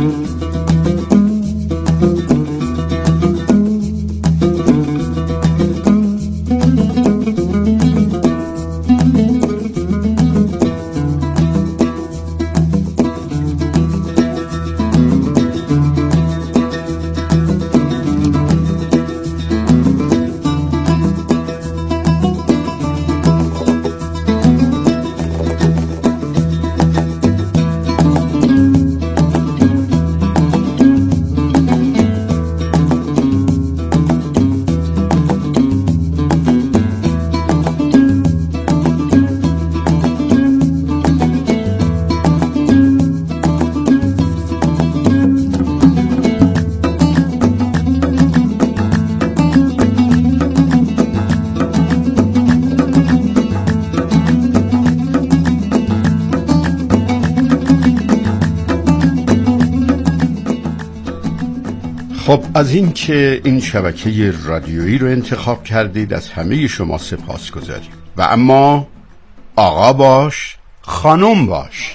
خب از این که این شبکه رادیویی رو انتخاب کردید از همه شما سپاسگزاریم. و اما آقا باش خانم باش.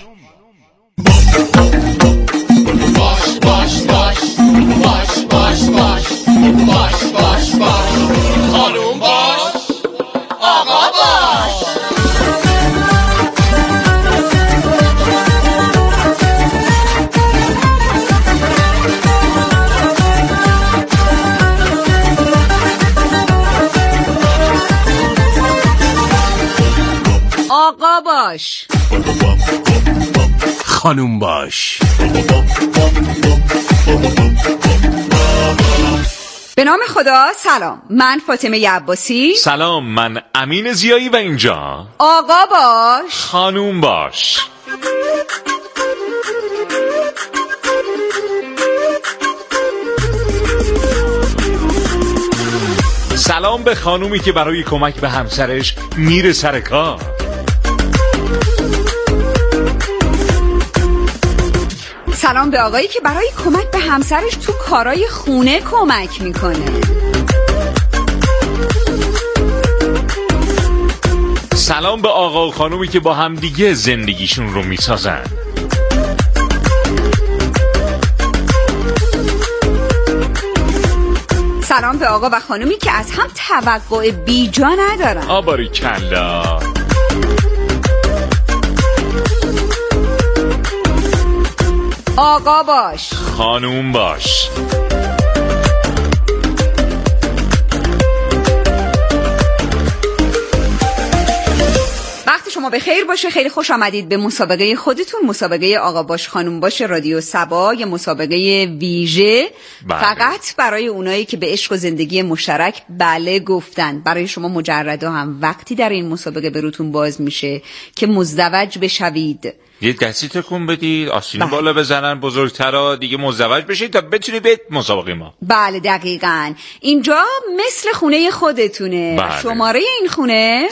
باش باش باش باش باش باش باش باش باش خانم باش آقا باش. آقا باش خانوم باش. به نام خدا. سلام، من فاطمه عباسی. سلام، من امین زیایی و اینجا آقا باش خانوم باش. سلام به خانومی که برای کمک به همسرش میره سر کار. سلام به آقایی که برای کمک به همسرش تو کارای خونه کمک میکنه. سلام به آقا و خانومی که با هم دیگه زندگیشون رو میسازن. سلام به آقا و خانومی که از هم توقع بیجا ندارن. آباری کلا. آقا باش خانوم باش. وقت شما به خیر باشه. خیلی خوش آمدید به مسابقه خودتون، مسابقه آقا باش خانوم باش رادیو سبا، یه مسابقه ویژه فقط برای اونایی که به عشق و زندگی مشترک بله گفتن. برای شما مجردا هم وقتی در این مسابقه بروتون باز میشه که مزدوج بشوید. یه دستی تکون بدید، آستین بالا بزنن بزرگترا دیگه مزدوج بشید تا بتونید به مسابقه ما. بله دقیقاً. اینجا مثل خونه خودتونه. بله. شماره این خونه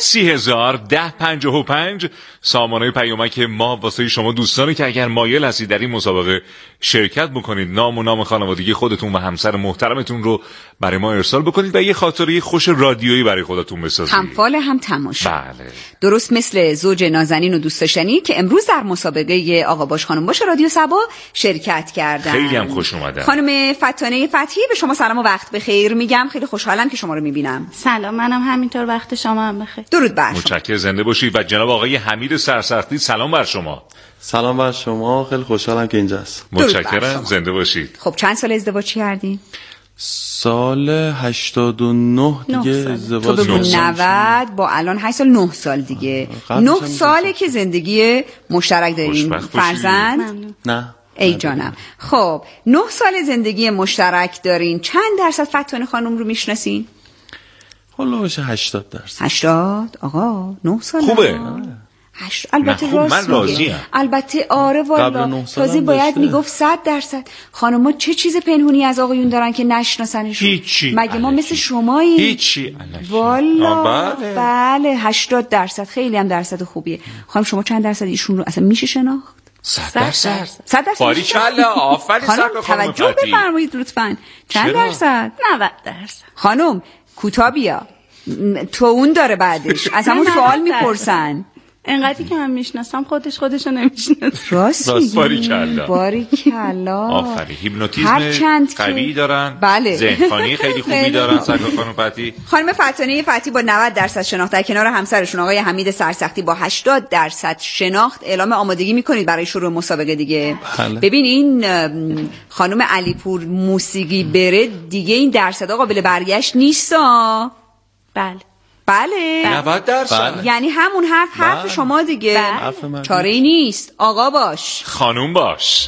301055 سامانه پیامک ما واسه شما دوستانی که اگر مایل هستید در این مسابقه شرکت بکنید، نام و نام خانوادگی خودتون و همسر محترمتون رو برای ما ارسال بکنید و یه خاطره خوش رادیویی برای خودتون بسازید. هم فال هم تماشا. بله. درست مثل زوج نازنین و دوست داشتنی که امروز در مسابقه آقا باش خانم باش رادیو سبا شرکت کردن. خیلی هم خوش اومدن. خانم فتانه فتحی، به شما سلام و وقت بخیر میگم. خیلی خوشحالم که شما رو میبینم. سلام، منم همینطور، وقت شما هم بخیر. درود بر شما. متشکرم، زنده باشید. و جناب آقای حمید سرسختی سلام بر شما. سلام بر شما، خیلی خوشحالم که اینجا هست. متشکرم، زنده باشید. خب چند سال ازدواج کردین؟ سال 89 دیگه ازدواج تو بگو 90 با الان 8 سال 9 سال دیگه. 9 ساله که زندگی مشترک دارین. فرزند؟ نه. ای جانم. خب 9 سال زندگی مشترک دارین. چند درصد فتانه خانم رو میشناسین؟ هلوش 80%. 80 آقا 9 سال خوبه. البته من راضیم. البته آره والا. تازه باید میگفت 100%. خانم‌ها چه چیز پنهونی از آقایون دارن که نشناسنشون؟ هیچی. مگه ما مثل شماییم؟ هیچی. والا بله 80%. خیلی هم درصد خوبیه. خانم شما چند درصد ایشون رو اصلا میشه شناخت؟ 100%. 100%. باریکلا، آفرین. خانم توجه بفرمایید لطفاً. چند درصد؟ 90%. خانم کوتا بیا. تو اون داره بعدش. از همون سوال میپرسن. انقدری که من میشناسم خودشو نمیشناسه. راست باریکلا. آفرین. هیپنوتیزم قوی دارن. بله. ذهن‌خوانی خیلی خوبی دارن. سرکار خانم فتی. خانم فتانی فتی با 90% شناخت در کنار همسرشون آقای حمید سرسختی با 80% شناخت اعلام آمادگی میکنید برای شروع مسابقه دیگه. بله. ببین این خانم علیپور موسیقی بره دیگه این درصد قابل برگشت نیستا. بله 90%. یعنی همون حرف شما دیگه. چاره‌ای نیست. آقا باش خانوم باش.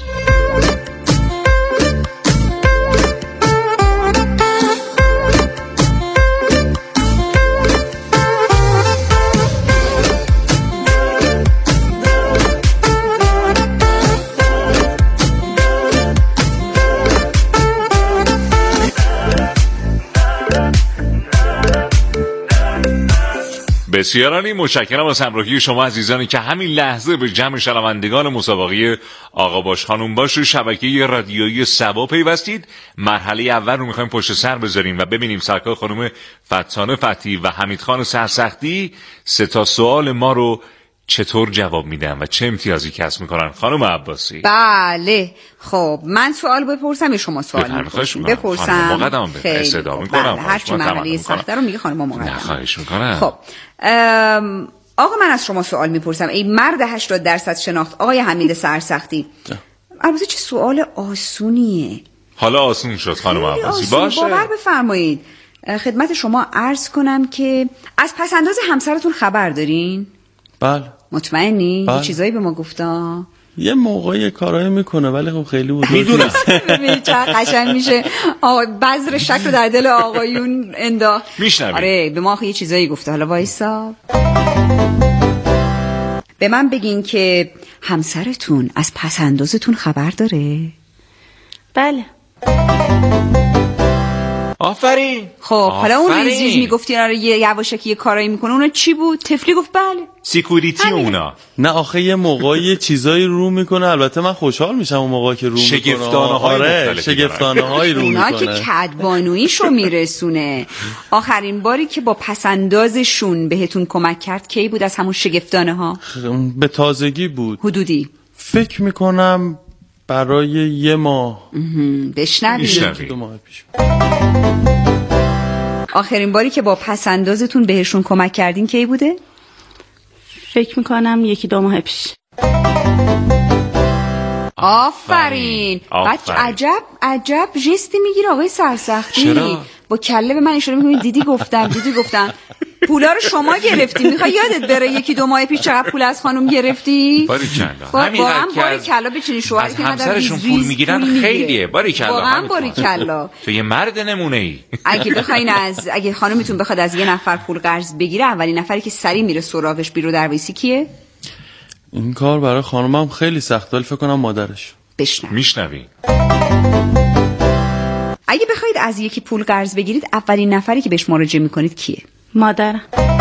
بسیار عالی. متشکرم از همراهی شما عزیزانی که همین لحظه به جمع شنوندگان مسابقه آقا باش خانوم باش شبکه رادیویی سبا پیوستید. مرحله اول رو میخوایم پشت سر بذاریم و ببینیم سرکار خانم فتانه فتی و حمید خان سرسختی 3 سوال ما رو چطور جواب میدن و چه امتیازی کسب میکنن. خانم عباسی. بله خب من سوال بپرسم یا شما سوال بپرسم؟ مقدم به صدا میکنم. هر چی مرحله سخته رو میگه خانم مقدم. نه خواهش میکنم. خب آقا من از شما سوال میپرسم ای مرد 80% شناخت آقای حمید سرسختی. البته چه سوال آسونیه. حالا آسون شد خانم عباسی. باشه باور بفرمایید خدمت شما عرض کنم که از پسنداز همسرتون خبر دارین؟ بله. مطمئنی؟ بله. یه چیزایی به ما گفتا؟ یه موقعی کارایی میکنه ولی خب خیلی بود. میدونم. ببین چه قشنگ میشه بذر شک رو در دل آقایون انداخت. میشنویم. آره به ما یه چیزایی گفته. حالا وایسا به من بگین که همسرتون از پسندازتون خبر داره؟ بله. آفرین. خب حالا اون ریز میگفتی یه یواشکی یه کارایی میکنه اونا چی بود؟ طفلی گفت بله. سیکوریتی اونا. نه آخه یه موقعی یه چیزایی رو میکنه. البته من خوشحال میشم اون موقعی که رو میکنه. شگفتانه‌های رو میکنه. اونا که کدبانویشو میرسونه. آخرین باری که با پسندازشون بهتون کمک کرد کی بود از همون شگفتانه ها؟ به تازگی بود. حدودی فکر میکنم برای 1 ماه. بشنوید. 2 ماه پیش. آخرین باری که با پسندازتون بهشون کمک کردین کی بوده؟ فکر میکنم 1-2 ماه پیش. آفرین. بعد عجب جستی میگیره آقای سرسختی. چرا؟ با کله به من اشاره میکنی دیدی گفتم پولا رو شما گرفتی. میخوای یادت بره 1-2 ماه پیش چقدر پول از خانم گرفتی؟ باریکلا. واقعا باریکلا. بچینی شوهر که همسرشون پول میگیرن خیلیه. باریکلا. واقعا باریکلا. تو یه مرد نمونه‌ای. اگه خانمتون بخواد از یه نفر پول قرض بگیره اولین نفری که سری میره سراغش بیرو درویسی کیه؟ این کار برای خانمم خیلی سخت ولی فکر کنم مادرش. میشنوی. اگه بخواید از یکی پول قرض بگیرید اولین نفری که بهش مراجعه میکنید کیه؟ مادرم.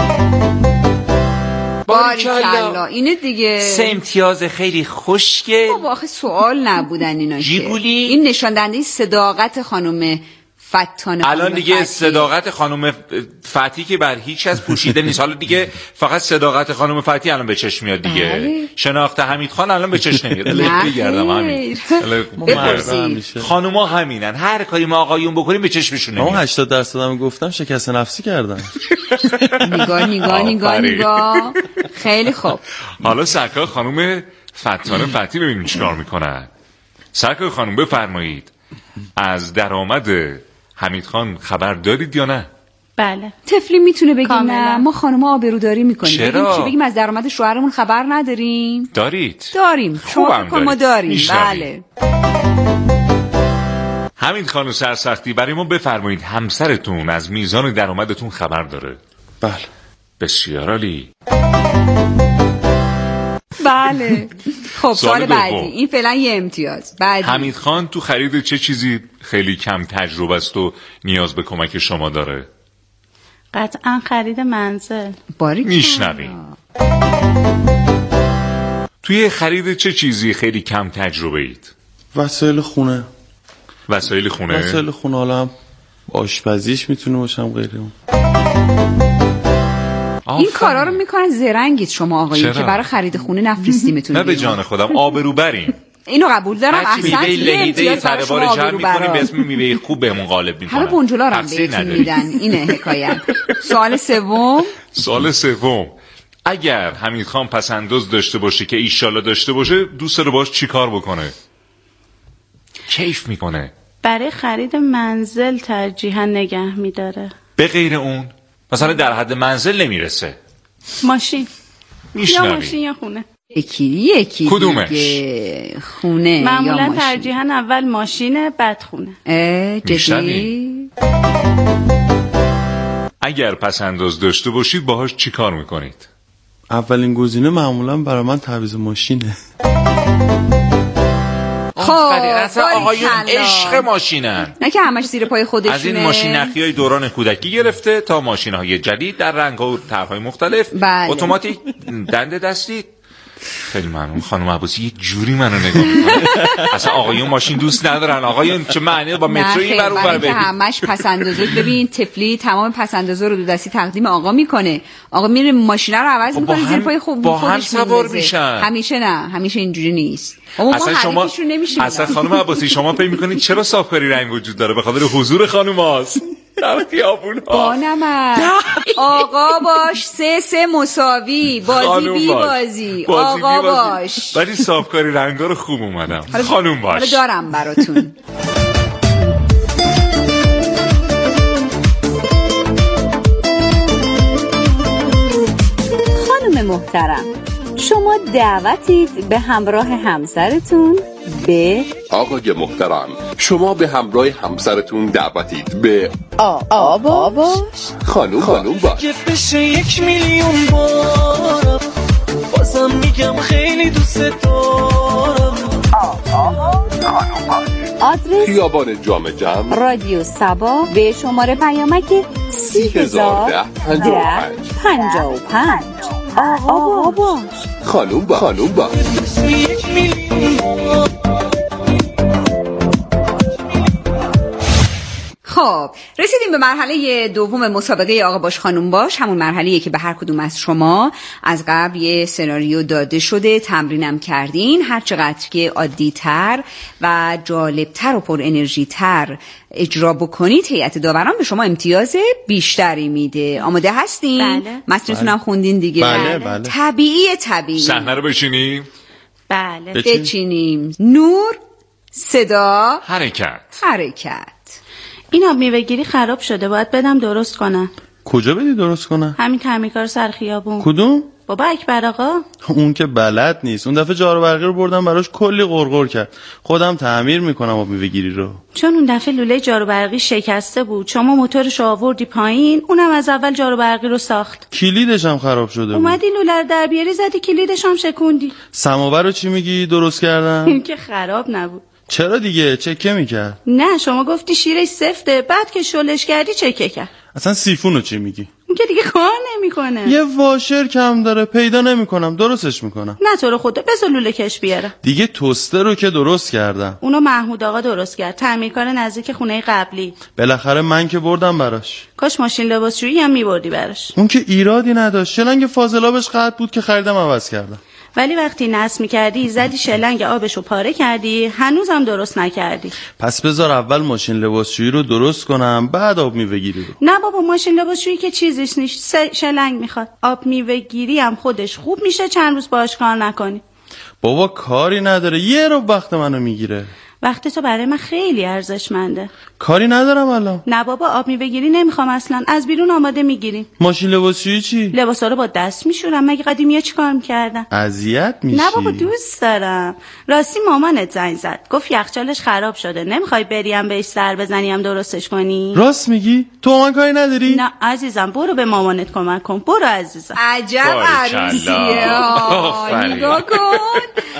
باریکلا. اینه دیگه 3 امتیاز خیلی خوشگل. بابا آخه سوال نبودن اینا جیبولی. این نشان دهنده صداقت خانم فتانه. الان دیگه صداقت خانم فتی که بر هیچ از پوشیده نیست. حالا دیگه فقط صداقت خانم فتی الان به چشم میاد دیگه. بله. شناخت حمید خان الان به چشم نمیاد. بگردم همین. بپرسید. خانوما همینن. هر کاری ما آقایون بکنیم به چشمشون نمیاد. اما 80% هم گفتم شکست نفسی کردن. نگاه. خیلی خوب. حالا سرکار خانم فتانه فتی ببینیم چیکار میکنن. سرکار خانم بفرمایید از درآمد حمید خان خبر دارید یا نه؟ بله. طفلی میتونه بگیم نه ما خانم‌ها آبروداری میکنیم. چرا؟ بگیم از درآمد شوهرمون خبر نداریم؟ داریم. شما ما داریم. بله. حمید خان سرسختی برای ما بفرمایید همسرتون از میزان درآمدتون خبر داره؟ بله. بسیار عالی. بله. خب سوال بعدی. این فعلا یه امتیاز. بعدی. حمید خان تو خرید چه چیزی خیلی کم تجربه است و نیاز به کمک شما داره؟ قطعا خرید منزل. میشنویم. توی خرید چه چیزی خیلی کم تجربه اید؟ وسایل خونه. وسایل خونه حالا هم آشپزیش میتونه باشم غیره اون. این کارا رو میکنن زرنگید شما آقایون که برای خرید خونه نفرستیمتون. نه به جان خودم آبرو بریم. اینو قبول دارم. احسن لهیده تره‌بار جمع می‌کنیم به اسم میوه خوب بهمون غالب می‌کنن. حالا بونجولا رو هم بهتون میدن. اینه حکایت. سوال سوم، اگر حمید خان پسنداز داشته باشه که ایشالله داشته باشه، دوست داره باش چی کار بکنه؟ کیف میکنه. برای خرید منزل ترجیحاً نگه میداره. به غیر اون مثلا در حد منزل نمیرسه. ماشین. میشنوی. یا ماشین یا خونه. یکی کدومش؟ خونه معمولا یا ماشین؟ ترجیحاً اول ماشینه بعد خونه. جدی؟ اگر پسنداز داشته باشید باهاش چی کار میکنید؟ اولین گزینه معمولا برای من تعویض ماشینه. خب اصلا آقایون عشق ماشینن، نه که همش زیر پای خودشونه. از این ماشین نخیای دوران کودکی گرفته تا ماشین‌های جدید در رنگ‌ها و طرح‌های مختلف. بله. اتوماتیک، دنده دستی. خیلی ممنون خانم عباسی، یک جوری منو نگاه می‌کنه. اصلا آقایون ماشین دوست ندارن. آقایون چه معنی با مترو این ور اون ور برید؟ همش پسندازات. ببین طفلی تمام پسندازا رو دو دستی تقدیم آقا میکنه. آقا میره ماشینا رو عوض میکنه زیر پای خودش با هم سوار میشن. همیشه نه، همیشه اینجوری نیست. اصلا خانم عباسی شما فکر می‌کنید چرا صافکاری رنگ وجود داره؟ به خاطر حضور خانوماست در خیابون‌ها. بانمک آقا باش 3 مساوی، بازی بی بازی. آقا باش. ولی صافکاری رنگا رو خوب اومدم. خانوم باش. حالا دارم براتون. خانم محترم، شما دعوتید به همراه همسرتون به آقای محترم، شما به همراه همسرتون دعوتید به آقا باش خانوم باش. که بشه 1,000,000 بار بازم میگم خیلی دوست دارم. آدرس خیابان جام جم، رادیو صبا، به شماره پیامک 30,010,55. آقا باش خانوم باش. خب رسیدیم به مرحله دوم مسابقه آقا باش خانوم باش. همون مرحله‌ایه که به هر کدوم از شما از قبل یه سناریو داده شده، تمرینم کردین. هر چقدر که عادی‌تر و جالبتر و پر انرژی تر اجرا بکنید، هیئت داوران به شما امتیاز بیشتری میده. آماده هستین؟ بله. متنتون هم خوندین دیگه. بله. طبیعی. صحنه رو بچینیم. بله. بچینیم. نور، صدا، حرکت. این آب میوه گیری خراب شده، باید بدم درست کنن. کجا بدی درست کنن؟ همین تعمیرکار سر خیابون. کدوم؟ بابا اکبر آقا. اون که بلد نیست. اون دفعه جارو برقی رو بردم براش کلی غرغر کرد. خودم تعمیر میکنم آب میوه گیری رو. چون اون دفعه لوله جارو برقی شکسته بود، شما موتورش رو آوردی پایین، اونم از اول جارو برقی رو ساخت. کلیدش هم خراب شده بود. اومدی لوله رو در بیاری زدی کلیدش هم شکوندی. سماور رو چی میگی درست کردم؟ این که خراب نبود. چرا دیگه؟ چکه میکرد. نه شما گفتی شیرش سفته، بعد که شلش کردی چکه کرد. اصلا سیفون رو چی میگی؟ اون که دیگه کار نمیکنه. یه واشر کم داره، پیدا نمیکنم، درستش میکنم. نه تو رو خدا بذار لوله کش بیاره. دیگه توستر رو که درست کردم. اونو محمود آقا درست کرد، تعمیرکار نزدیک خونه قبلی. بالاخره من که بردم براش. کاش ماشین لباسشویی هم میبردی براش. اون که ایرادی نداشت، شلنگ فاضلابش قطع بود که خریدم عوض کردم. ولی وقتی نصب می‌کردی زدی شلنگ آبشو پاره کردی، هنوزم درست نکردی. پس بذار اول ماشین لباسشویی رو درست کنم، بعد آب میوه گیری رو. نه بابا، ماشین لباسشویی که چیزیش نیست، شلنگ میخواد. آب میوه گیری هم خودش خوب میشه چند روز باهاش کار نکنی. بابا کاری نداره، یه رو وقت منو میگیره. وقت تو برای من خیلی ارزشمنده. کاری ندارم الان. نه بابا، آب میوه گیری نمیخوام اصلا، از بیرون آماده میگیریم. ماشین لباسشویی چی؟ لباسا رو با دست میشورم، مگه قدیمی‌ها چیکار میکردن؟ اذیت میشی. نه بابا دوست دارم. راستی مامانت زنگ زد، گفت یخچالش خراب شده، نمیخوای بریم بهش سر بزنیم درستش کنی؟ راست میگی؟ تو من کاری نداری؟ نه عزیزم، برو به مامانت کمک کن، برو عزیزم. عجب عروسیه. نگاه کن.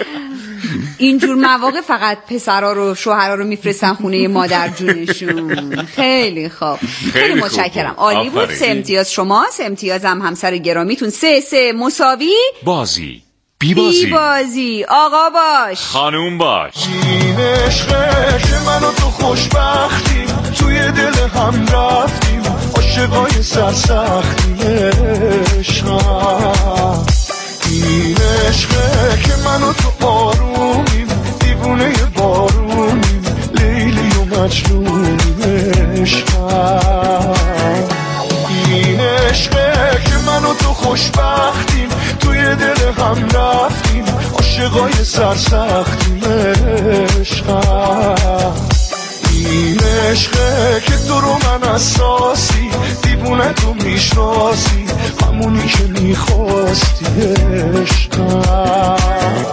اینجور مواقع فقط پسرا رو شوهرا رو میفرستن خونه مادر جونشون. خیلی خوب، خیلی متشکرم، عالی بود. 3 امتیاز شما، 3 امتیاز هم همسر گرامیتون. 3 مساوی. بازی بی بازی. آقا باش خانوم باش. این عشقه که من و تو خوشبختیم، توی دل هم رفتیم، عاشقای سرسختی عشقم. این عشقه که منو تو آرومیم، دیوونه بارونیم، لیلی و مجنونیم عشقم. این عشقه که منو تو خوشبختیم، توی دل هم رفتیم، عاشقای سرسختیم عشقم. این عشقه که تو رو من اساسی، دیوونه تو میشناسی، همونی که میخواستی عشقم.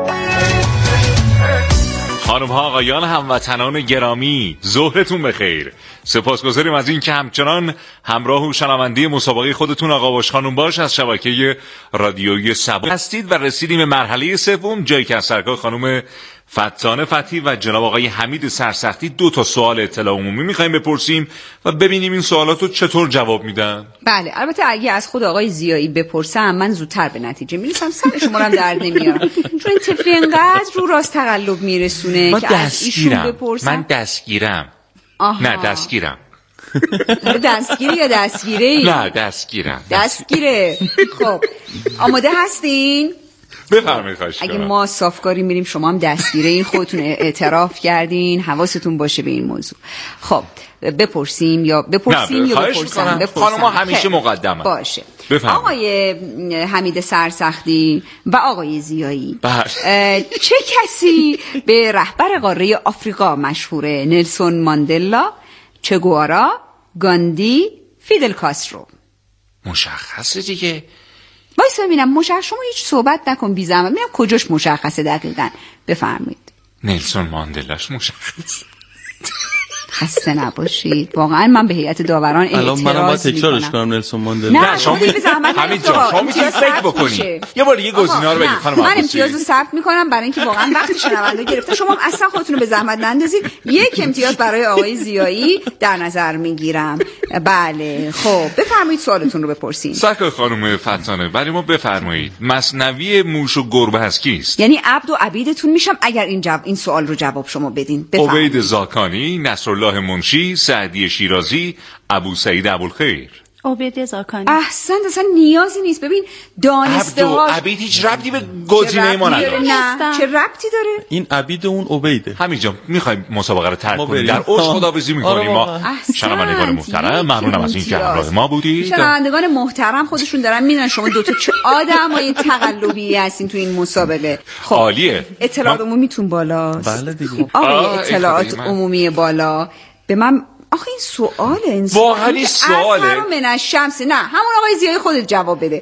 خانم ها آقایان هموطنان گرامی، ظهرتون بخیر. سپاسگزاریم از این که همچنان همراه و شنونده مسابقه خودتون آقا باش خانم باش از شبکه رادیویی سبا هستید و رسیدیم به مرحله سوم، جایی که از سرکار خانم فتانه فتحی و جناب آقای حمید سرسختی 2 سوال اطلاع عمومی میخوایم بپرسیم و ببینیم این سوالات رو چطور جواب میدن. بله، البته اگه از خود آقای زیایی بپرسم من زودتر به نتیجه میرسم، سر شما هم درد نمیارم، چون این طفلی انقدر رو راست تقلب میرسونه که از ایشون بپرسم. من دستگیرم. نه دستگیرم. دستگیری یا دستگیری؟ نه دستگیرم. دستگیره. خب آماده هستین؟ بفرمایید. خواهش اگه کنم. ما صافکاری میریم شما هم دستگیره این، خودتون اعتراف کردین، حواستون باشه به این موضوع. خب بپرسیم یا بپرسیم. خانم‌ها همیشه مقدمه. باشه. بفرمایید. آقای حمید سرسختی و آقای زیایی، چه کسی به رهبر قاره آفریقا مشهوره؟ نلسون ماندلا، چه گوارا، گاندی، فیدل کاسترو؟ مشخصه دیگه. وایسا ببینم شما هیچ صحبت نکن بی زحمت، ببینم کجاش مشخصه دقیقاً. بفرمایید. نلسون ماندلاش مشخص. خسته نباشید، واقعا من به هیئت داوران اعتراض میکنم. الان منم باید تکرارش کنم نلسون ماندلا. نه شما دیگه زحمت همین جا شما میتونید فکر بکنید. یه بار دیگه گزینه‌ها رو بگید خانم. من امتیازو ثبت میکنم برای اینکه واقعا وقتی شنونده گرفته، شما اصلا خودتون رو به زحمت نندازید. 1 امتیاز برای آقای زیایی در نظر میگیرم. بله خب بفرمایید سوالتون رو بپرسید. سرکار خانم فتانه برای ما بفرمایید مثنوی موش و گربه هست کیست؟ یعنی عبد و عبیدتون میشم اگر این سوال رو جواب شما بدین. عبید زاکانی، نصرالله منشی، سعدی شیرازی، ابو سعید ابوالخیر. عبید زاکانی. احسن، اصلا نیازی نیست. ببین دانسته ها عبید هیچ ربطی به گزینه ما نداره. نه چه ربطی داره؟ این عبید اون عبیده. همینجا میخوایم مسابقه رو ترک کنیم، در اوج خداحافظی میکنیم. ما شنوندگان محترم ممنونم از اینکه همراه ما بودید. شنوندگان محترم خودشون دارن میدونن شما 2 چه آدمای تقلبی هستین تو این مسابقه. خب عالیه. اطلاعات عمومیتون بالاست. بله دیگه. آقای اطلاعات عمومی بالا به من آخه این سوال انسان واقعا سواله. از من الشمس. نه همون آقای زیایی خودت جواب بده.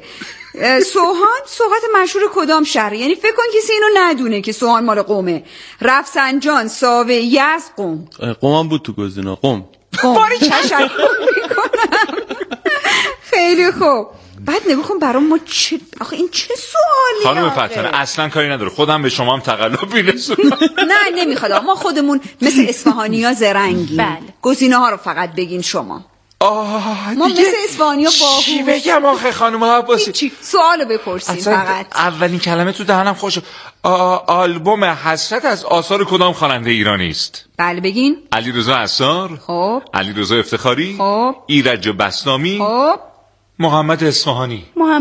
سوهان مشهور کدام شهره؟ یعنی فکر کن کسی اینو ندونه که سوهان مال قومه. رفسنجان، ساوه، یزد، قم. قم بود تو گزینه‌ها. قم. باری تشکر میکنم. خیلی خوب. بعد نگاه برام ما آخه این چه سوالی؟ خانم فتانه اصلا کاری نداره، خودم به شما هم تقلب میرسونم. نه نمیخواد، ما خودمون مثل اصفهانی‌ها زرنگیم. بله. گزینه‌ها رو فقط بگین شما. ما مثل اصفهانی‌ها باهوش. چی بگم آخه خانم عباسی؟ چی سوالو بپرسین فقط. اولین کلمه تو دهنم خوشه. آلبوم حسرت از آثار کدام خواننده ایرانی است؟ بله بگین. علیرضا عصار، خب علیرضا افتخاری، خب ایرج بسطامی، خب محمد اصفهانی.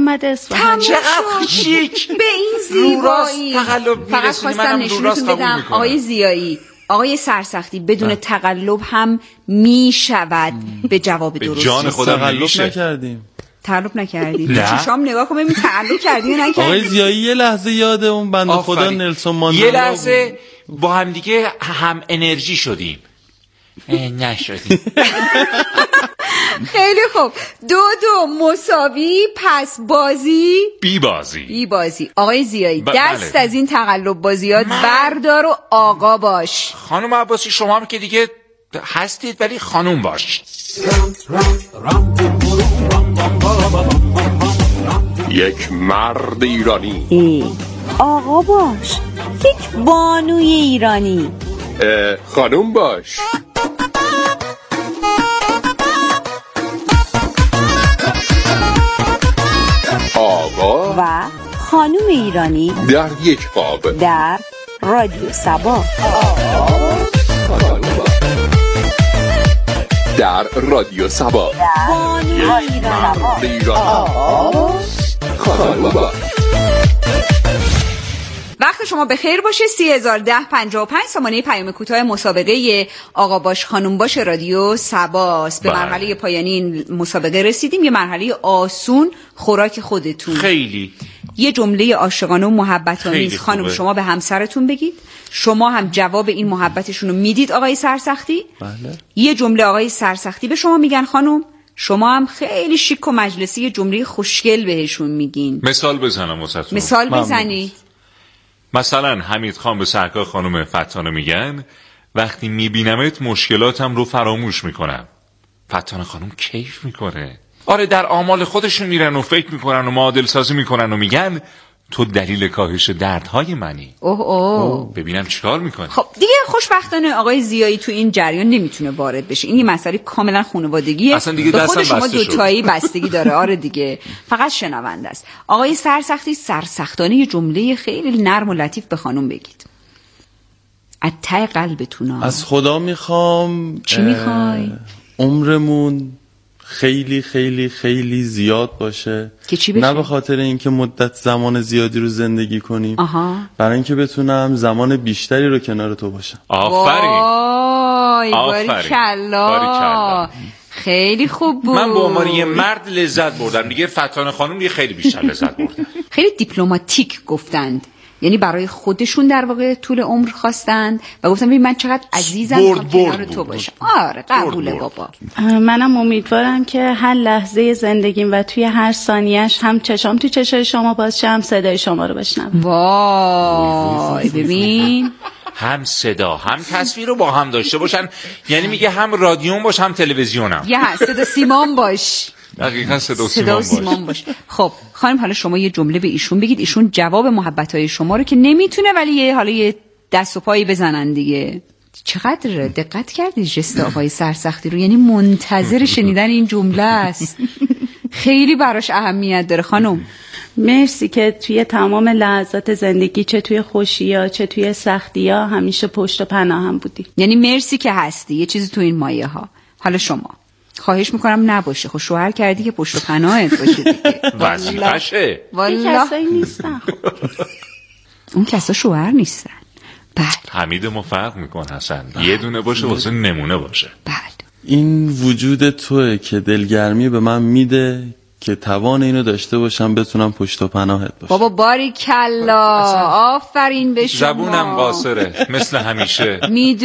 چقدر شیک به این زیبایی. فقط خواستم نشونتون بدم آقای زیایی، آقای سرسختی بدون تقلب هم می شود به جواب درست. به جان خودم تقلب نکردیم. چشام نگاه کنم ببین تقلب کردی یا نکردی. آقای زیایی یه لحظه یاد اون بنده خدا نلسون ماندلا یه لحظه با هم دیگه هم انرژی شدیم. نشدیم. خیلی خوب. 2-2 مساوی. پس بازی بی بازی. آقای زیایی دست از این تقلب بازیات بردار و آقا باش. خانم عباسی شما هم که دیگه هستید ولی خانوم باش. یک مرد ایرانی. آقا باش. یک بانوی ایرانی. خانوم باش. آقا و خانوم ایرانی در یک قاب در رادیو سبا. در در رادیو سبا. یک مرد ایران خانم باش. وقت شما بخیر باشه. 301055 سامانه پیام کوتاه مسابقه آقا باش خانم باش رادیو سباست. به مرحله پایانی این مسابقه رسیدیم. یه مرحله آسون، خوراک خودتون. خیلی یه جمله عاشقانه و محبت آمیز خانم شما به همسرتون بگید. شما هم جواب این محبتشون رو میدید آقای سرسختی. بله. یه جمله آقای سرسختی به شما میگن خانم، شما هم خیلی شیک و مجلسی یه جمله خوشگل بهشون میگین. مثال بزنم واسهتون. مثال بزنی. مثلا حمید خان به سرکار خانم فتانه میگن وقتی میبینمت مشکلاتم رو فراموش میکنم. فتانه خانم کیف میکنه. آره، در آمال خودشون میرن و فکر میکنن و معادل سازی میکنن و میگن تو دلیل کاهش دردهای منی. ببینم چیکار میکنه. خب دیگه خوشبختانه آقای زیایی تو این جریان نمیتونه وارد بشه. این یه مسئله کاملا خانوادگیه. اصلا دیگه به خود شما دو تایی بستگی داره. آره دیگه، فقط شنونده است. آقای سرسختی سرسختانه یه جمله خیلی نرم و لطیف به خانم بگید از ته قلبتون. از خدا میخوام. چی میخوای؟ عمرمون خیلی خیلی خیلی زیاد باشه. که چی بشه؟ نه به خاطر اینکه مدت زمان زیادی رو زندگی کنیم، برای اینکه بتونم زمان بیشتری رو کنار تو باشم. آفرین. باریکلا. خیلی خوب بود. من به عنوان یه مرد لذت بردم. دیگه فتانه خانم دیگه خیلی بیشتر لذت بردن. خیلی دیپلماتیک گفتند. یعنی برای خودشون در واقع طول عمر خواستند و گفتم ببین من چقدر عزیزم کنار تو باشم. آره قبوله بابا. منم امیدوارم که هر لحظه زندگیم و توی هر ثانیه‌اش هم چشام تو چشای شما باز شه، هم صدای شما رو بشنوم. وای ببین، هم صدا هم تصویر رو با هم داشته باشن. یعنی میگه هم رادیوم باش هم تلویزیونم. یه صدا سیمان باش. دقیقاً صدا سیمان باش. خب خانم، حالا شما یه جمله به ایشون بگید. ایشون جواب محبت‌های شما رو که نمیتونه، ولی حالا یه دست و پایی بزنن دیگه. چقدر دقت کردی جست آقای سرسختی رو؟ یعنی منتظر شنیدن این جمله است. خیلی براش اهمیت داره. خانم مرسی که توی تمام لحظات زندگی، چه توی خوشی‌ها چه توی سختی‌ها، همیشه پشت و پناهم بودی. یعنی مرسی که هستی. یه چیزی تو این مایه ها. حالا شما خواهش میکنم نباشه. خب شوهر کردی که پشت و پناهت باشه دیگه. وظیفشه. والله کسایی نیستن. اون کسا شوهر نیستن. بله. حمید ما فرق میکنه حسن. یه دونه باشه واسه نمونه باشه. بله. این وجود توئه که دلگرمی به من میده که توان اینو داشته باشم بتونم پشت و پناهت باشم. بابا باریکلا، آفرین به شما. زبونم قاصره مثل همیشه.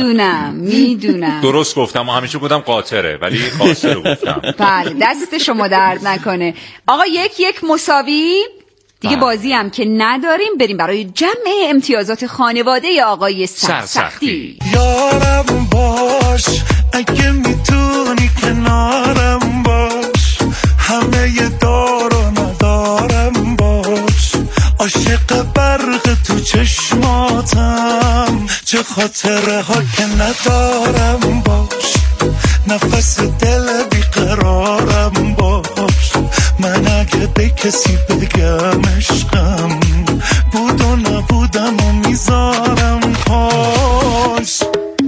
میدونم. درست گفتم و همیشه گفتم قاطره ولی قاصر رو گفتم. بله، دست شما درد نکنه. آقا یک مساوی دیگه. بازی هم که نداریم، بریم برای جمع امتیازات خانواده آقای سرسختی. یارم باش اگه میتونی، کنارم باش همه دار و ندارم باش. عاشق برق تو چشماتم، چه خاطره ها که ندارم باش. نفس دل بیقرارم باش. من اگه به کسی بگم عشقم بود و نبودم و میذارم پاش.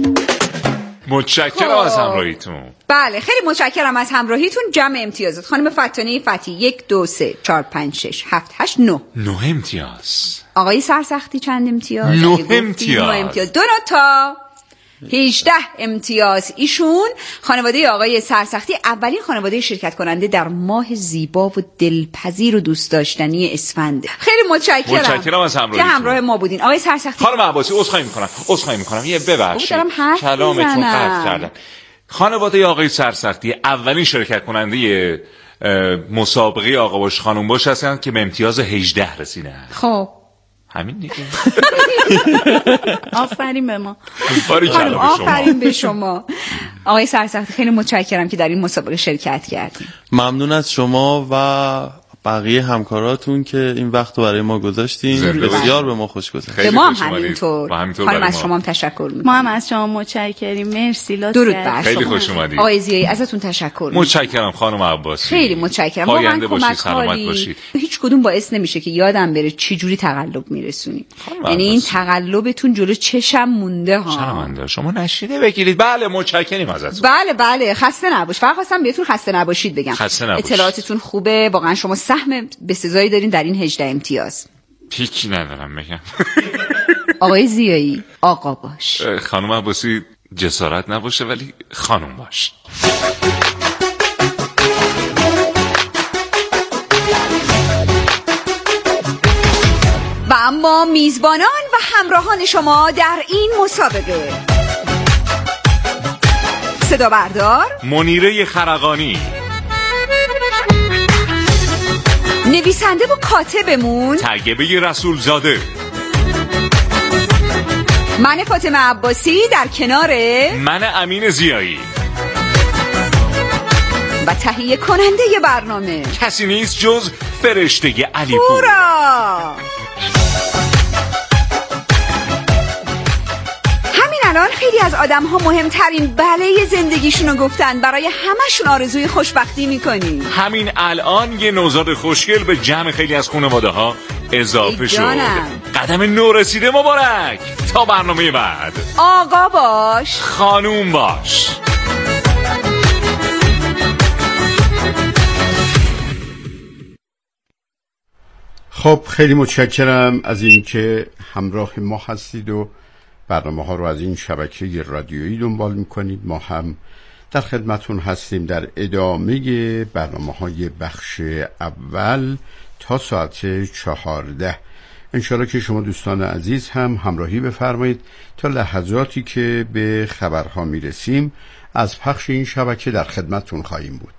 متشکرم از همراهیتون. بله خیلی متشکرم از همراهیتون. جمع امتیازات خانم فتانه فتی 1 2 3 4 5 6 7 8 9 امتیاز. آقای سرسختی چند امتیاز؟ 9 امتیاز. 2 تا 18 امتیاز. ایشون خانواده آقای سرسختی اولین خانواده شرکت کننده در ماه زیبا و دلپذیر و دوست داشتنی اسفند. خیلی متشکرم از همراهیتون که همراه ما بودین. آقای سرسختی خانم عباسی عذرخواهی میکنم یه ببخشید کلامتون قطع کردم. خانواده آقای سرسختی اولین شرکت کننده مسابقه آقا باش خانم باش هستند که به امتیاز 18 رسیدن. خب همین دیگه. آفرین به ما. آفرین به شما. آقای سرسختی خیلی متشکرم که در این مسابقه شرکت کردیم. ممنون از شما و بقیه همکاراتون که این وقت رو برای ما گذاشتین. بسیار به ما خوش گذشت. به ما هم همینطور. خانم از شما هم تشکر می‌کنم. ما هم از شما متشکریم. مرسی لطفاً. درود بر شما. خیلی خوش اومدید. آقای زیایی ازتون تشکر می‌کنم. متشکرم خانم عباسی. خیلی متشکرم. پاینده باشید، سلامت باشید. هیچ کدوم باعث نمیشه که یادم بره چه جوری تقلب میرسونی. یعنی این تقلبتون جلو چشم مونده ها. شرمنده شما نشینه بگیرید. بله متشکرم ازتون. بله خسته نباش. فقط خواستم بهتون خسته نباشید بگم. اطلاعاتتون خوبه. واقعا شما سهم بسزایی دارین در این 18 امتیاز. هیچی ندارم بگم. آقای زیایی آقا باش. خانم عباسی جسارت نباشه ولی خانم باش. و اما میزبانان و همراهان شما در این مسابقه: صدا بردار منیره خرقانی، نویسنده و کاتبمون طیبه رسول زاده، من فاطمه عباسی در کنار من امین زیایی و تهیه کننده برنامه کسی نیست جز فرشته علیپور. همین الان خیلی از آدم ها مهمترین بله زندگیشونو گفتن، برای همشون آرزوی خوشبختی میکنی. همین الان یه نوزاد خوشگل به جمع خیلی از خانواده ها اضافه شد. قدم نو رسیده مبارک. تا برنامه بعد آقا باش، خانوم باش. خب خیلی متشکرم از اینکه همراه ما هستید و برنامه ها رو از این شبکه رادیویی دنبال میکنید. ما هم در خدمتون هستیم در ادامه برنامه های بخش اول تا ساعت 14. انشاءالله که شما دوستان عزیز هم همراهی بفرمایید تا لحظاتی که به خبرها میرسیم از پخش این شبکه در خدمتون خواهیم بود.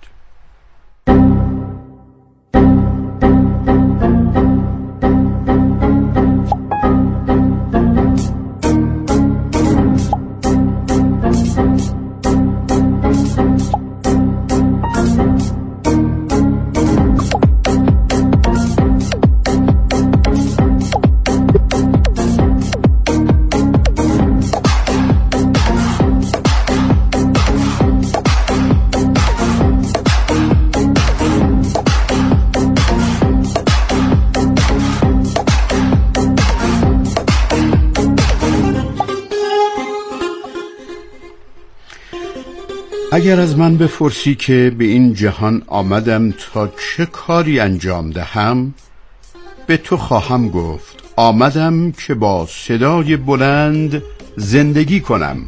اگر از من بپرسی که به این جهان آمدم تا چه کاری انجام دهم، به تو خواهم گفت آمدم که با صدای بلند زندگی کنم.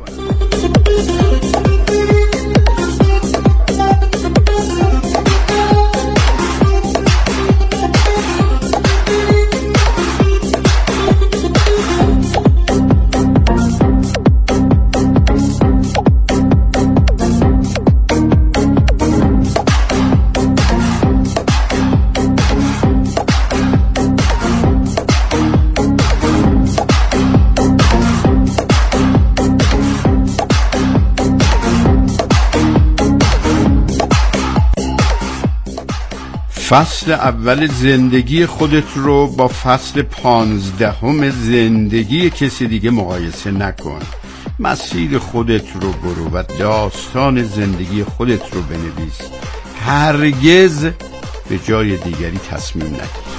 فصل اول زندگی خودت رو با فصل 15 زندگی کسی دیگه مقایسه نکن. مسیر خودت رو برو و داستان زندگی خودت رو بنویس. هرگز به جای دیگری تصمیم نگیر.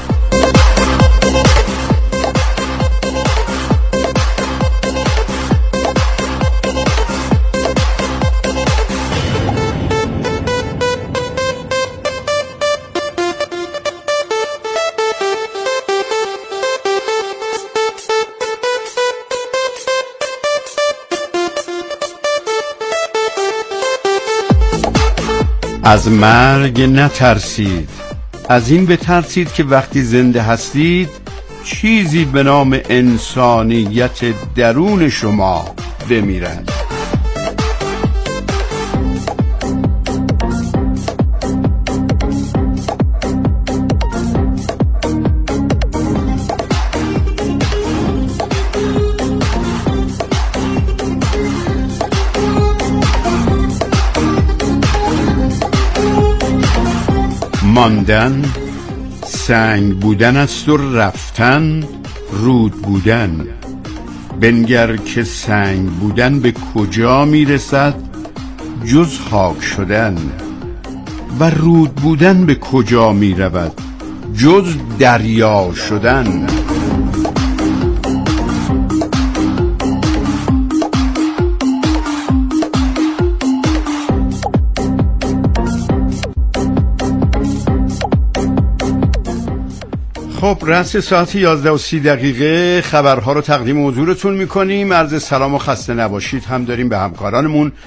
از مرگ نترسید، از این بترسید که وقتی زنده هستید چیزی به نام انسانیت درون شما بمیرد. ماندن سنگ بودن است و رفتن رود بودن. بنگر که سنگ بودن به کجا میرسد جز خاک شدن، و رود بودن به کجا میرود جز دریا شدن. خب رأس ساعت 11:30 خبرها رو تقدیم حضورتون میکنیم. عرض سلام و خسته نباشید هم داریم به همکارانمون